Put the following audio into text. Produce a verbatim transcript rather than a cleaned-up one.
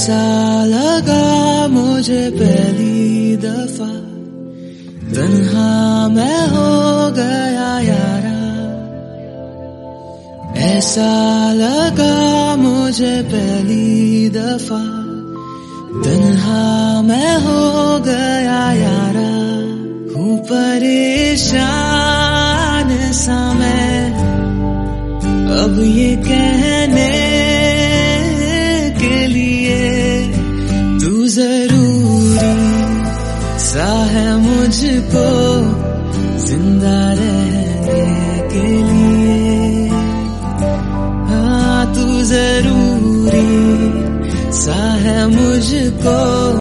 ऐसा लगा मुझे पहली दफा, तन्हा मैं हो गया यारा। ऐसा लगा मुझे पहली दफा, तन्हा मैं हो गया यारा। हूँ परेशान सा मैं अब ये कहने के लिए, तू जरूरी सा है मुझको जिंदा रहने के लिए। हाँ, तू जरूरी सा है मुझको।